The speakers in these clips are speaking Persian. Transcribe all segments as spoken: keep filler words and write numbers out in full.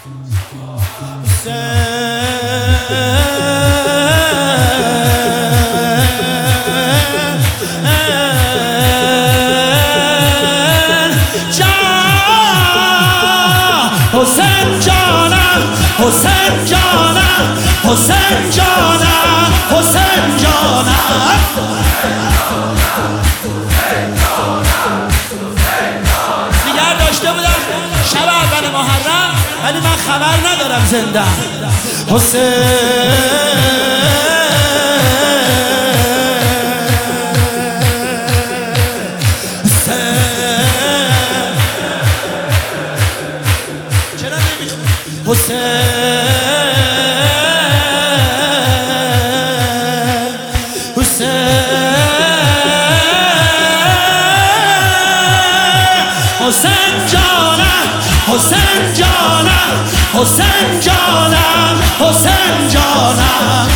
حسین جانم حسین جانم حسین جانم حسین جانم دیگر داشته بودم شب اول محرم ولی من خبر ندارم زنده حسین حسین حسین حسین جانم حسین جانم حسین جانم حسین جانم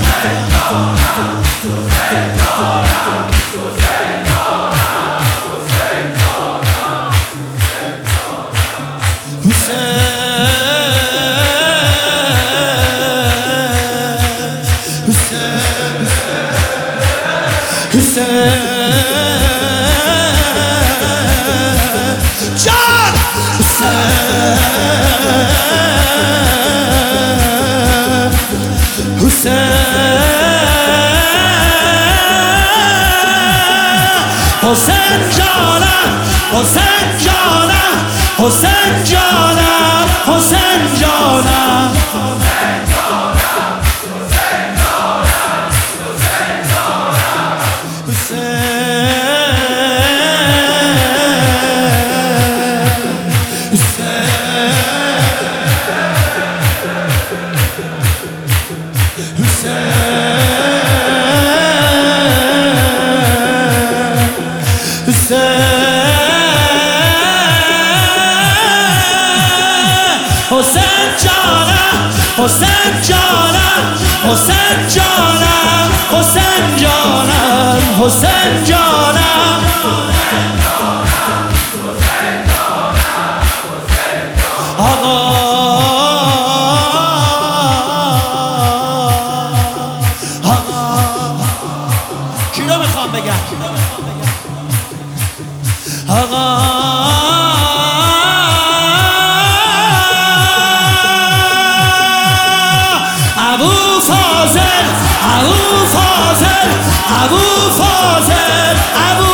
جان حسین حسین جانم حسین جانم حسین جانم حسین جانم حسین جانم حسین جانم حسین جانم حسین جانم حسین جانم آقا کی رو میخوام بگم آقا ابو فاضل ابو فاضل ابو فاضل ابو